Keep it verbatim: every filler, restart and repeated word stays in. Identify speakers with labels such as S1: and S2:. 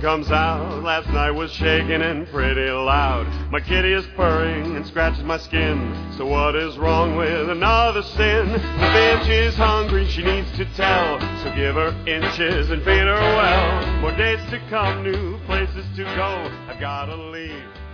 S1: comes out. Last night was shaking and pretty loud. My kitty is purring and scratches my skin. So what is wrong with another sin? The bitch is hungry, she needs to tell. So give her inches and feed her well. More days to come, new places to go. I've gotta leave.